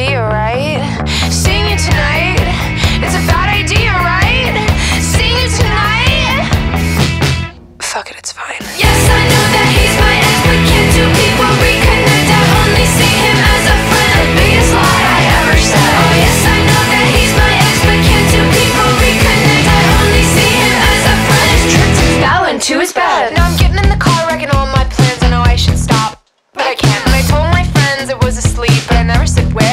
idea, right? Seeing you tonight, it's a bad idea, right? Seeing you tonight. Fuck it, it's fine. Yes, I know that he's my ex, but can't two people reconnect? I only see him as a friend. The biggest lie I ever said. Oh yes, I know that he's my ex, but can't two people reconnect? I only see him as a friend. His trip fell into his bed. Now I'm getting in the car, wrecking all my plans. I know I should stop, but I can't. And I told my friends it was asleep, but I never said where.